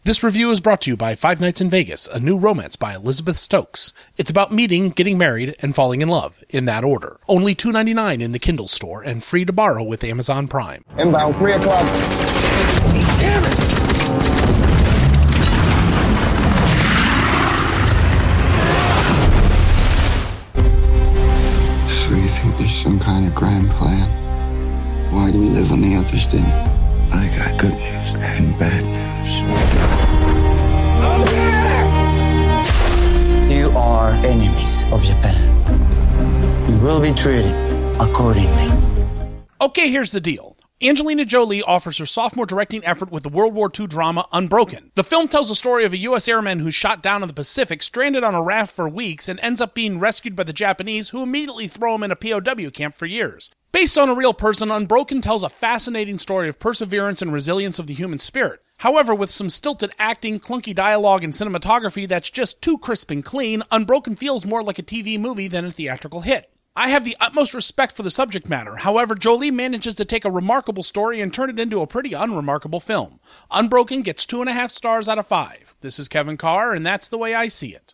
This review is brought to you by Five Nights in Vegas, a new romance by Elizabeth Stokes. It's about meeting, getting married, and falling in love, in that order. Only $2.99 in the Kindle store and free to borrow with Amazon Prime. Inbound, 3 o'clock. Damn it! So you think there's some kind of grand plan? Why do we live when the others didn't? I got good news and bad news. You are enemies of Japan. You will be treated accordingly. Okay, here's the deal. Angelina Jolie offers her sophomore directing effort with the World War II drama Unbroken. The film tells the story of a U.S. airman who's shot down in the Pacific, stranded on a raft for weeks, and ends up being rescued by the Japanese, who immediately throw him in a POW camp for years. Based on a real person, Unbroken tells a fascinating story of perseverance and resilience of the human spirit. However, with some stilted acting, clunky dialogue, and cinematography that's just too crisp and clean, Unbroken feels more like a TV movie than a theatrical hit. I have the utmost respect for the subject matter. However, Jolie manages to take a remarkable story and turn it into a pretty unremarkable film. Unbroken gets 2.5 stars out of 5. This is Kevin Carr, and that's the way I see it.